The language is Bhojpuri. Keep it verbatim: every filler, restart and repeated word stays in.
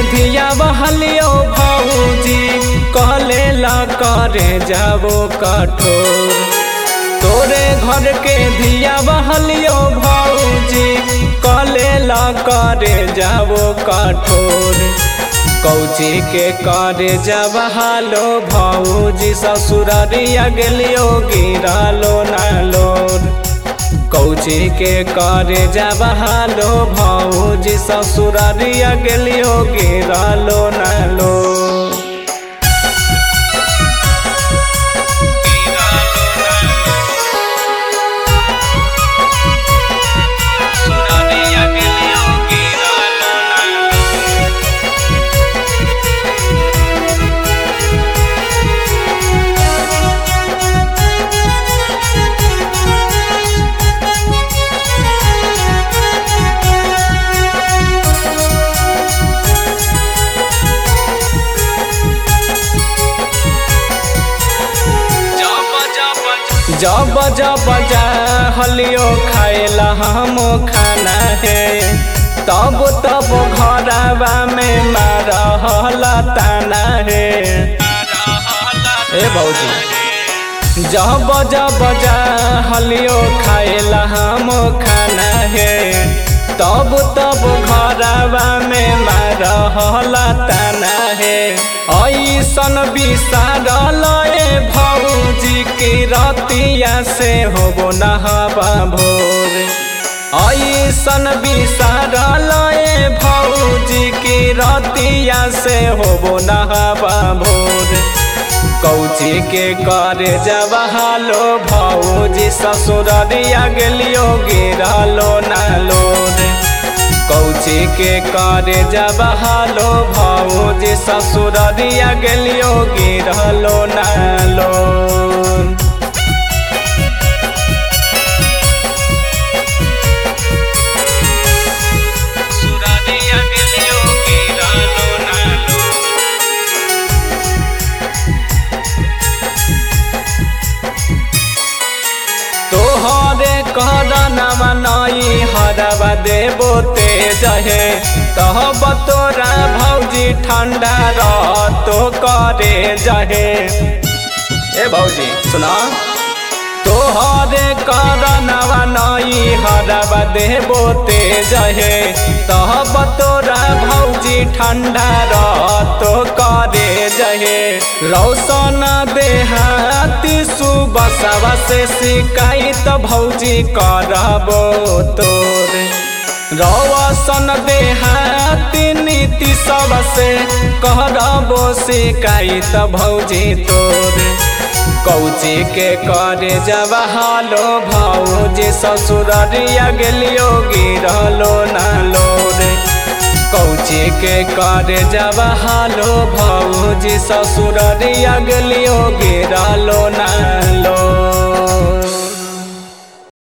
धिया बहलियो भौजी कहले ला करे जाबो कठोर। तोरे घर के धिया बहलियो भौजी कहले ला करे जाबो कठोर। कौची के करे जब हालो भौजी ससुररिया गेलियो गिरालो नालोर। कौची के करे जब हालो भौजी ससुररिया गेलियो गिरालो नालोर। जब जब जा हलियो खाएला हम खाना है तब तब घरवा में मारहला ताना है। ए भौजी जब जब जा हलियो खाएला हम खाना है तब तब घरवा में मारहला ताना है। ऐसन विसारल ए भौजी की रतिया से होबो नहाबा भोर। ऐसन विसारल ए भौजी की रतिया से होबो नहाबा भोर। कौची के करे जब हालो भौजी ससुररिया गेलियो गिरालो नालोर। कौची के करे जब हालो भौजी ससुररिया गेलियो गिरालो नालोर। तोहरे करनवा नई हरवा देबो तेज है तब तोरा भौजी ठंडा रहतो करे जहे। ए भौजी सुना तोहरे करनवा नई हरवा देबो तेज है तब तोरा भौजी ठंडा रहतो करे जहे। रौशन देहाती सुबसवा से शिकायत भौजी करबो तोर। रौशन देहाती नीति सब से करबो शिकायत भौजी तोर। कौची के करे जब हालो भौजी ससुररिया गेलियो गिरालो नालोर। कौची के करे जब हालो भौजी ससुररिया गेलियो गिरालो नालोर।